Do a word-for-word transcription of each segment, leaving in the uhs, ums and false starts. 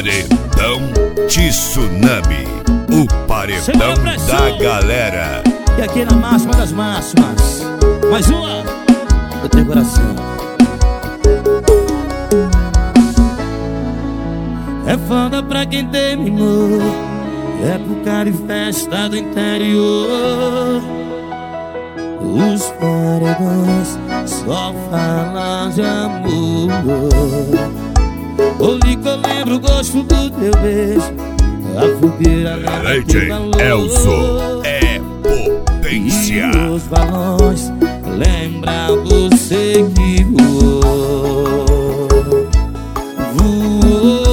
Paredão Tsunami, o paredão da galera. E aqui na máxima das máximas, mais uma do teu coração. É foda pra quem terminou, é pro cara em festa do interior. Os paredões só falam de amor. Olhe que eu lembro o gosto do teu beijo, a fogueira lembra teu calor. Elzo é potência. E os balões lembram você que voou. Voou.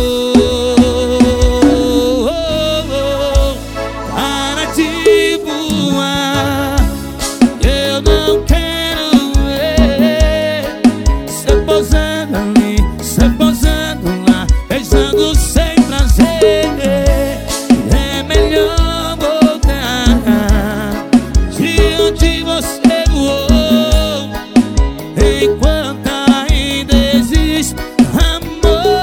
Para de voar, eu não quero ver você pousando ali, você pousando lá, beijando sem prazer. É melhor voltar de onde você voou, enquanto ainda existe amor.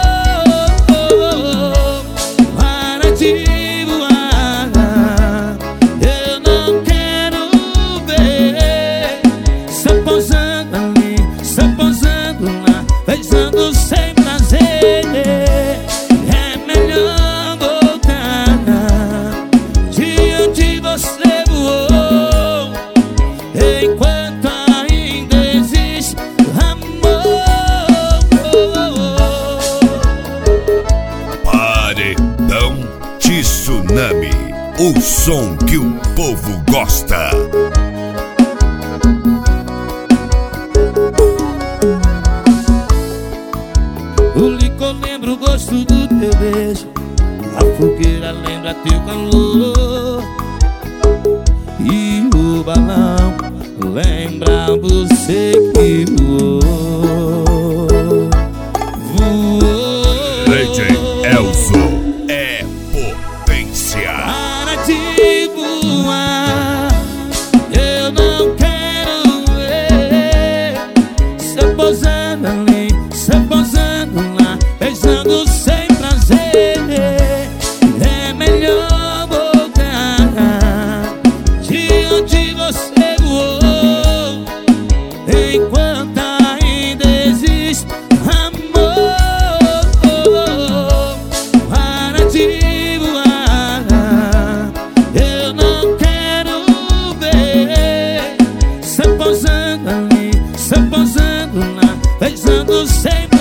Para de voar, eu não quero ver você pousando ali, você pousando lá, beijando sem prazer. É melhor voltar de onde você voou, enquanto ainda existe amor. Paredão Tsunami, o som que o povo gosta. O licor lembra o gosto do teu beijo, a fogueira lembra teu calor. E o balão lembra você que voou. Voou. D J Elzo é potência. Para de voar, eu não quero ver você pousando ali, você pousando lá, beijando sem prazer. É melhor voltar de onde você voou, enquanto ainda existe amor. Para de voar, eu não quero ver você pousando ali, você pousando lá, beijando sem